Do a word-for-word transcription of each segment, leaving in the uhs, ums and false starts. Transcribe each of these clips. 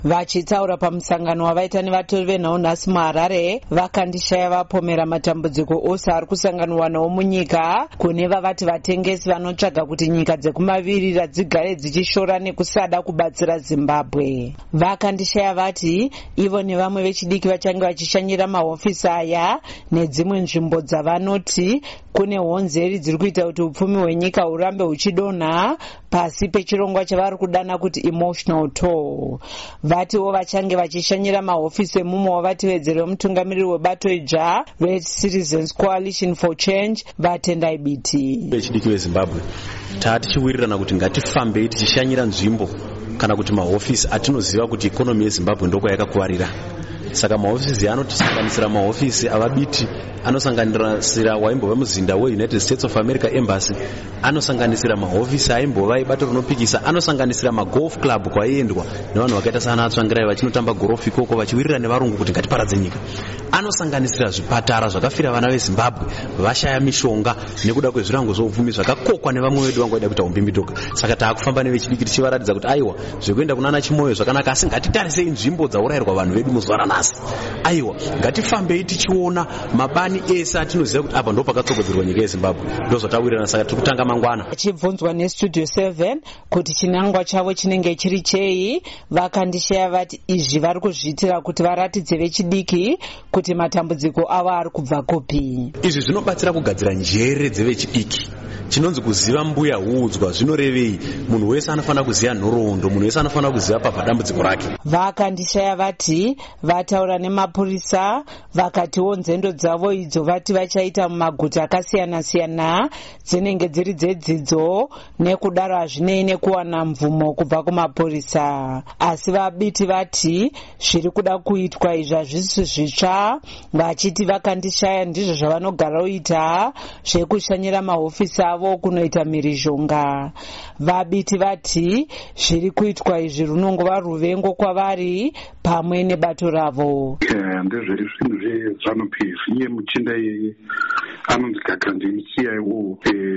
Vachitaura pamusangano wavaita nevatori venhau nhasi muHarare, vakandishaya vapomera matambudziko ose ari kusanganwa nawo munyika kune vavati vatengesi vanotsvaga kuti nyika dzekumavirira dzigare dzichishora nekusada kubatsira Zimbabwe. Vakandishaya vati ivo nevamwe vechidiki vachange vachishanyira mahofisi aya nedzimwe nzvimbo dzavanoti kune honzeri dziri kuita kuti upfumi hwenyika hurambe huchidonha pasi pechirongwa chavari kudana kuti emotional toll. Vatiwo vachange vachishanyira mahofisi emumwe wavativedzeri vemutungamiriri webato idzva Red Citizens Coalition for Change vatendai biti. Vechidiki veZimbabwe tati chiwirirana kuti ngatifambei tichishanyira nzvimbo kana kuti mahofisi atinoziva kuti ikonomi yeZimbabwe ndoko yakakuwarira. Saka mahofisi anosanganisira mahofisi avabiti, anosanganisira waimbova muzinda weUnited States of America Embassy, anosanganisira mahofisi aimbova ibato rinopikisa, anosanganisira magolf club kwaiendwa nevanhu vakaita sana Tsvangirai vachinotamba golf ikoko vachiwirira nevarungu kuti ngatiparadze nyika. Anosanganisira zvipatara zvakafira vana veZimbabwe vashaya mishonga nekuda kwezvirango zvoupfumi zvakakokwa nevamwe vedu vangoida kuita umbimbitoka. Saka taakufamba nevechidiki tichivaratidza kuti aiwa zvekuenda kunana Chimoyo zvakanaka, asi ngatitarisei nzvimbo dzaurayirwa vanhu vedu muzuva ranhasi. Aiwa ngatifambei tichiona mabani ese atinoziva kuti apa ndo pakatsogodzerwa nyika yeZimbabwe ndozvatawirirana. Saka tiri kutanga mangwana. Achibvunzwa neStudio seven kuti chinangwa chavo chinenge chiri chei, vakandishaya vati izvi vari kuzviitira kuti varatidze vechidiki kuti matambudziko avo ari kubva kupi. Izvi zvinobatsira kugadzira njere dzevechidiki. Chinonzi kuziva mbuya huudzwa zvinorevei. Munhu wese anofanira kuziva nhoroondo, munhu wese anofanira kuziva pabva dambudziko rake. Vakandishaya vati vataura nemapurisa vakatiwo nzendo dzavo idzo vati vachaita mumaguta akasiyana siyana dzinenge dziri dzedzidzo, nekudaro hazvinei nekuwana mvumo kubva kumapurisa. Asi vabiti vati zviri kuda kuitwa izvi hazvisi zvitsva, vachiti vakandishaya ndizvo zvavanogara kuita zvekushanyira mahofisi avo kunoita mhirizhonga. Vabiti vati zviri kuitwa izvi runongova ruvengo kwavari pamwe nebato ravo. Ndezviri zvinhu zveZANU-P F iye muchinda iyeye anonzi Gagandi C I O.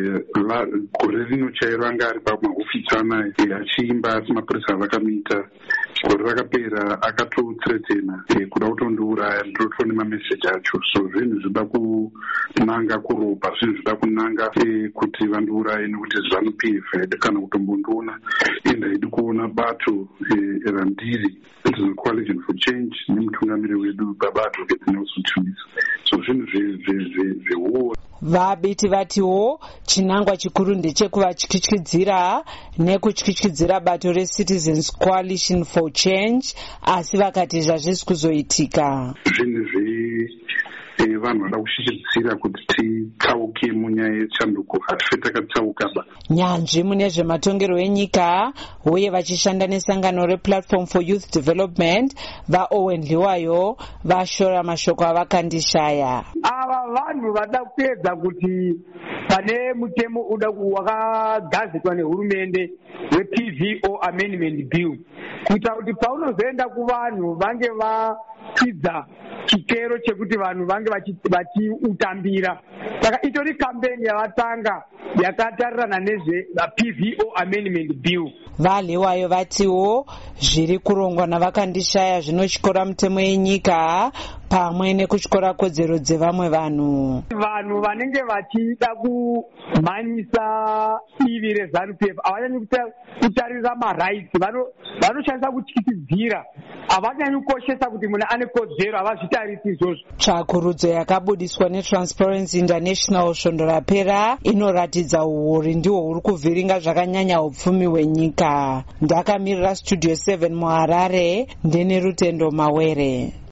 Gore rino chairo anga ari pamahofisi anaye achiimba asi mapurisa vakamuita. Gore rakapera akatotretena kuda kutondiuraya, ndotone mameseji acho. So zvinhu zvida kunanga kuropa, zvinhu zvida kunanga kuti vandiuraye nekuti ZANU-P F haidi kana kutombondiona ende haidi kuona bato randiri Citizens Coalition for Change nemutungamiriri wedu Baba Advocate Nelson Chamisa. So zvinhu zvehuo. Vabiti vatiwo chinangwa chikuru ndechekuvachikityidzira nekutyityidzira bato reCitizens Coalition for Change, asi vakati zvazvisi kuzoitika. Zvinhu zve vanhu vada kushikidzira kuti titsauke munyaya yechanduko, hatife takatsaukaba. Nyanzvi mune zvematongerwo enyika uye vachishanda nesangano rePlatform for Youth Development vaOwen Liwayo vashora mashoko avakandishaya. Ava vanhu vada kupedza kuti pane mutemo uda wakagadzirwa nehurumende weP V O Amendment Bill kuita kuti paunozoenda kuvanhu vange vakwidza chikero chekuti vanhu vange vachiutambira. Saka itori kampeni yavatanga yakatarirana nezveP V O Amendment Bill. VaLiwayo vatiwo zviri kurongwa navakandishaya zvinotyora mutemo yenyika pamwe nekutyora kodzero dzevamwe vanhu. Vanhu vanenge vachida kumhanyisa ivi reZANU-P F havanyanyi kutarira marights, vanoshandisa kutyityidzira, havanyanyi kukoshesa kuti munhu ane kodzero, havazvitarisi izvozvo. Tsvakurudzo yakabudiswa neTransparency International svondo rapera inoratidza uori ndihwo huri kuvhiringa zvakanyanya upfumi hwenyika. Ndakamirira Studio seven muHarare ndine Rutendo Mawere.